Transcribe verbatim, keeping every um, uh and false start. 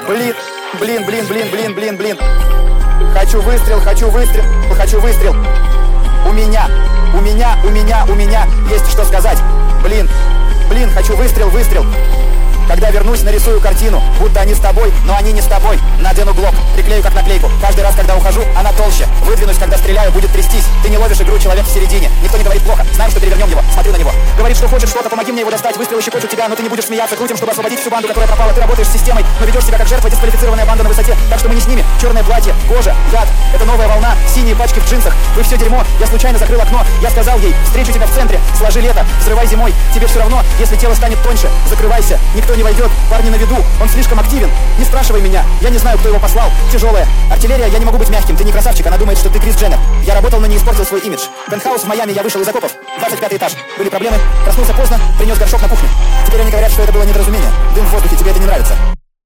Блин, блин, блин, блин, блин, блин, блин. Хочу выстрел, хочу выстрел, хочу выстрел. У меня, у меня, у меня, у меня есть что сказать. Блин, блин, хочу выстрел, выстрел. Когда вернусь, нарисую картину, будто они с тобой, но они не с тобой. Надену глок, приклею как наклейку. Каждый раз, когда ухожу, она толще. Выдвинусь, когда стреляю, будет трястись. Ты не ловишь игру, человек в середине. Никто не говорит плохо, знаем, что перевернем его. Смотрю на него. Говорит, что хочешь что-то, помоги мне его достать. Выстрелы щекочут тебя, но ты не будешь смеяться. Крутим, чтобы освободить всю банду, которая пропала. Ты работаешь с системой, но ведешь себя как жертва, дисквалифицированная банда на высоте. Так что мы не с ними. Черное платье, кожа, яд. Это новая волна, синие пачки в джинсах. Вы все дерьмо, я случайно закрыл окно. Я сказал ей, встречу тебя в центре. Сложи лето, взрывай зимой. Тебе все равно, если тело станет тоньше. Закрывайся, никто не войдет. Парни на виду, он слишком активен. Не спрашивай меня, я не знаю, кто его послал. Тяжелая артиллерия, я не могу быть мягким. Ты не красавчик, она думает, что ты Крис Дженнер. Я работал, но не испортил свой имидж. Пентхаус в Майами, я вышел из окопов. двадцать пятый этаж. Были проблемы, проснулся поздно, принес горшок на кухню. Теперь они говорят, что это было недоразумение. Дым в воздухе, тебе это не нравится.